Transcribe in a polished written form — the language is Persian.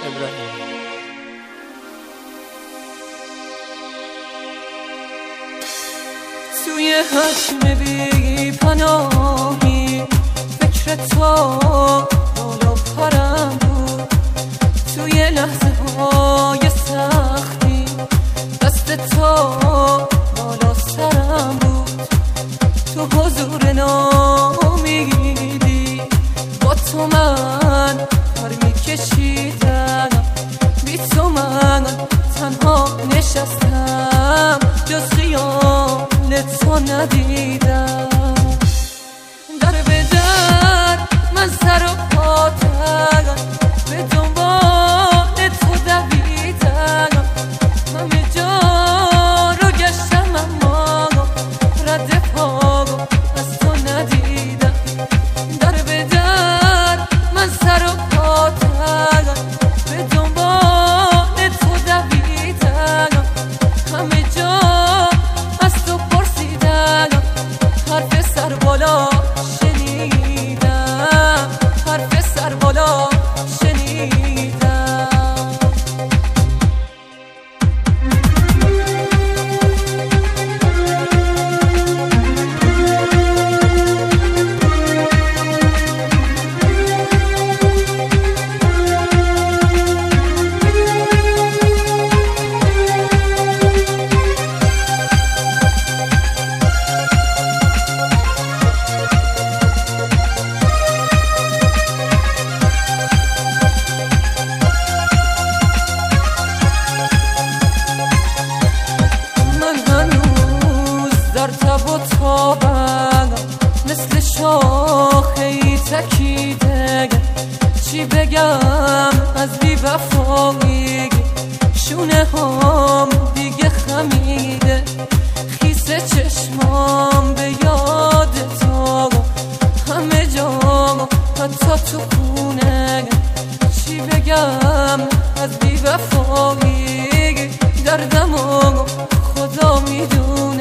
ابراهیم. توی حجم بی پناهی فکر تو بالا پرم بود، توی لحظه های سختی دست تو بالا سرم بود، تو حضور ناامیدی با تو من پر میکشیدم، بی تو من تنها نشستم، جز خیال تو ندیدم. در به در من سر و پاتم به دنبال تو دویدم، همه جا رو گشتم اما رد پا از تو ندیدم. در به در من سر و پاتم به دنبال تو دویدم، همه جا حرف سر بالا شنیدم، حرف سر بالا شنیدم. در تب و تابم مثل شاخه‌ای تکیده، چی بگم از بی وفایی، شونه هم دیگه خمیده، خیس چشمام به یاد تو همه جا حتی تو خونه، چی بگم از بی وفایی، دردمو خدا میدونه.